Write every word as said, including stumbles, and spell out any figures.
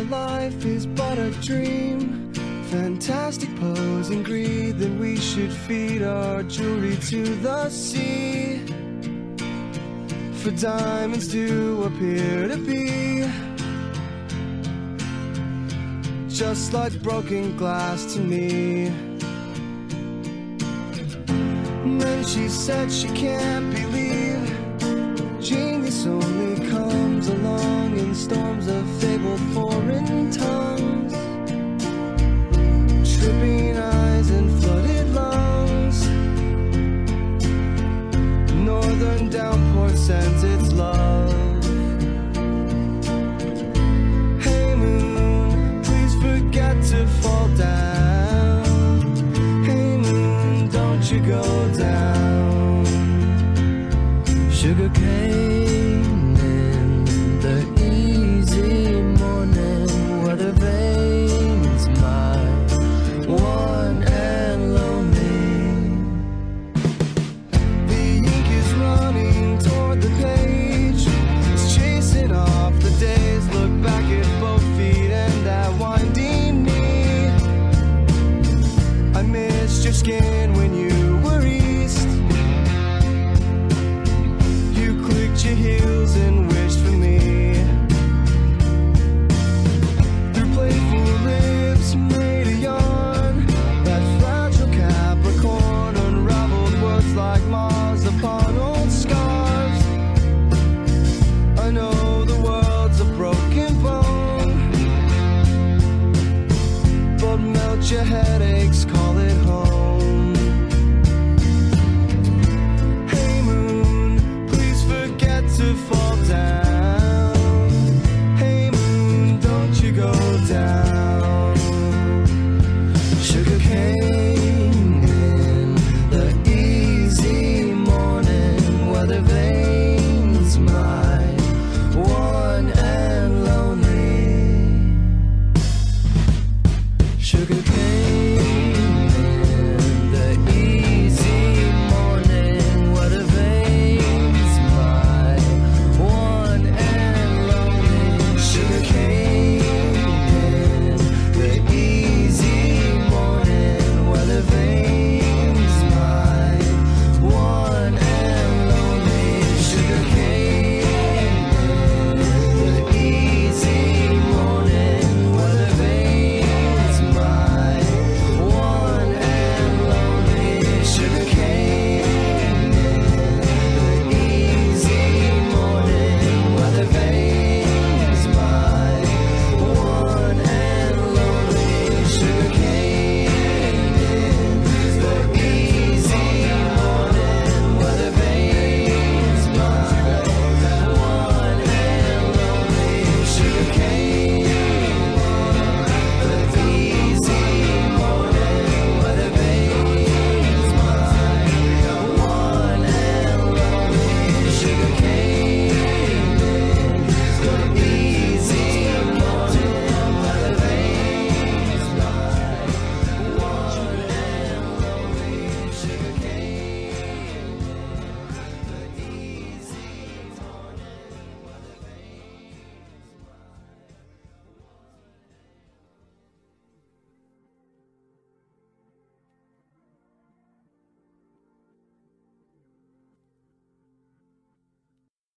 life is but a dream, fantastic pose and greed, then we should feed our jewelry to the sea. For diamonds do appear to be just like broken glass to me. And then she said she can't believe genius only comes along in storms of fabled foreign tongues, tripping eyes and flooded lungs. Northern downpour sends its love. Hey moon, please forget to fall down. Hey moon, don't you go down. Sugar cane in the easy morning, weather veins my one and lonely. The ink is running toward the page, it's chasing off the days. Look back at both feet and that winding knee. I missed your skin when you were east. Your heels and wished for me. Through playful lips made a yarn, that fragile Capricorn unraveled words like moths upon old scars. I know the world's a broken bone, but melt your headaches, call it home. To fall down. Hey moon, don't you go down. Sugar cane in the easy morning, weather veins my one and lonely. Sugar cane.